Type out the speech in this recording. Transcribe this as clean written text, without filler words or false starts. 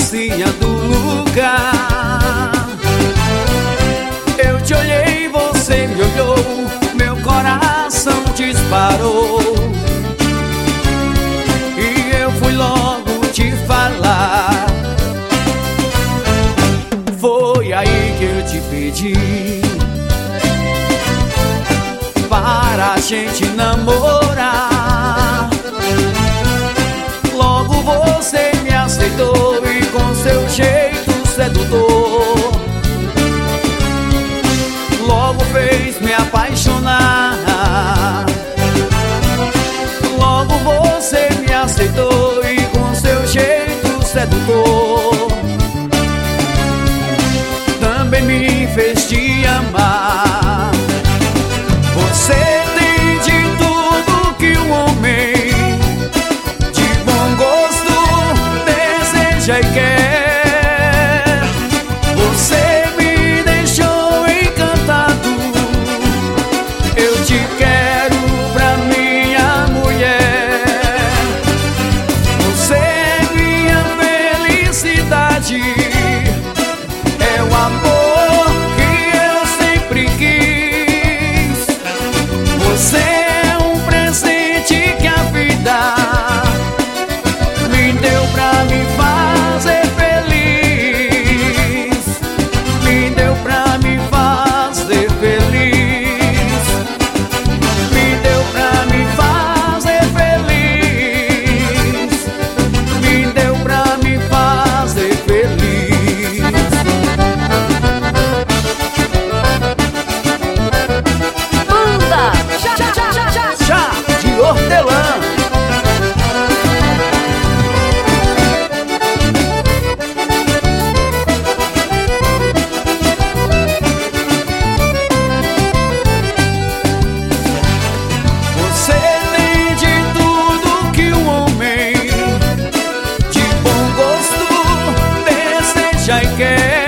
pracinha do lugar. Eu te olhei, você me olhou, meu coração disparou. E eu fui logo te falar. Foi aí que eu te pedi para a gente namorar. Logo você me aceitou e com seu jeito sedutor logo fez me apaixonar. Logo você me aceitou e com seu jeito sedutor também me fez te amar. Você tem de tudo que um homem de bom gosto deseja e quer. Você me deixou encantado, eu te quero pra minha mulher. Você é minha felicidade, é o amor que eu sempre quis. Você é um presente que a vida me deu pra me fazer feliz. Me deu pra me fazer feliz. Me deu pra me fazer feliz. Me deu pra me fazer feliz. Banda Chá de hortelã. Você tem de tudo que um homem de bom gosto deseja e quer.